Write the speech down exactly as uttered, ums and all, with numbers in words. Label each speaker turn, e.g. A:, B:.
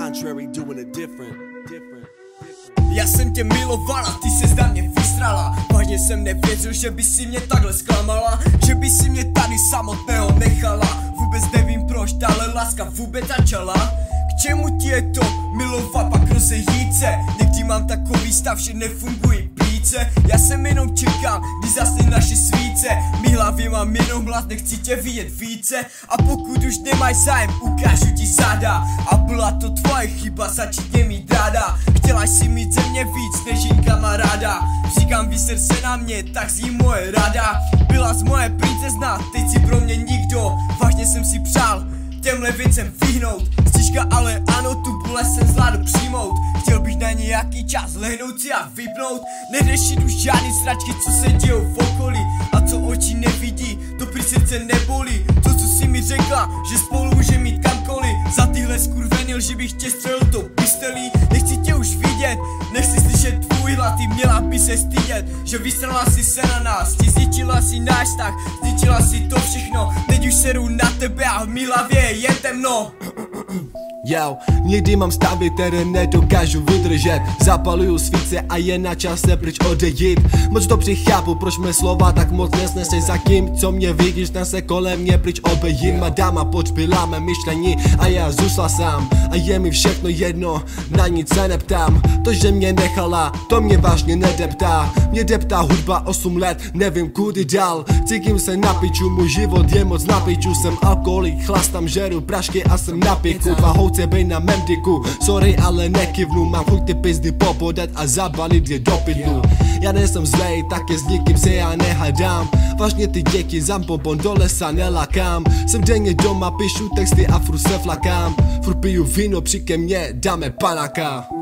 A: contrary, doing it different, different.
B: Já jsem tě milovala, ty ses na mě vystrala. Vážně jsem nevěřil, že by si mě takhle zklamala, že by si mě tady samotného nechala. Vůbec nevím proč, tahle láska vůbec začala. K čemu ti je to milovat, pak rozejít se? Někdy mám takový stav, že nefungují plíce. Já jsem jenom čekám, kdy zasne naše svíce. Mý hlavě mám jenom hlas, nechci tě vidět více. A pokud už nemáš zájem, ukážu ti záda. A byla to tvoje chyba, začít mě mít ráda. Chtěla jsi mít ze mě víc než jen kamaráda. Říkám, vyser se na mě, tak zní moje rada. Byla z moje princezna, teď si pro mě nikdo. Vážně jsem si přál těmhle věcem vyhnout. Stížka, ale ano, tu bolest jsem zvládl přijmout. Chtěl bych na nějaký čas lehnout si a vypnout. Neřešit už žádný sračky, co se dějou v okolí. A co oči nevidí, to prý srdce nebolí. To, co si mi řekla, že spolu může mít kamkoliv. Za tyhle skurvený lži bych tě střelil to pistolí. Nechci tě už vidět, nechci slyšet tvůj hlas. Ty měla by se stydět, že vystrala si se na nás. Ty zničila si náš vztah, zničila si to všechno. Teď už seru na tebe a v mý hlavě je jen temno.
A: Yo, někdy mám stavy, které nedokážu vydržet. Zapaluju svíce a je na čase pryč odejít. Moc dobře chápu, proč mé slova tak moc nesnesej za kým, co mě vidíš, ten se kolem mě pryč obejít. Madama počpila mé myšlení a já zůstal sám. A je mi všechno jedno, na nic se neptám. To, že mě nechala, to mě vážně nedeptá. Mě deptá hudba osm let, nevím kudy dál. Cítím se na piču, můj život je moc na piču. Jsem alkoholik, chlastám, žeru prašky a jsem na piku. Dva houce bej na mém diku, sorry, ale nekivnu. Mám chuť ty pizdy popodat a zabalit je do pytlu. Já nejsem zlej, taky s nikým se já nehadám. Vážně ty děti za pompon do lesa nelakám. Jsem denně doma, píšu texty a furt se flakám. Furt piju víno, při ke mně dáme panaka.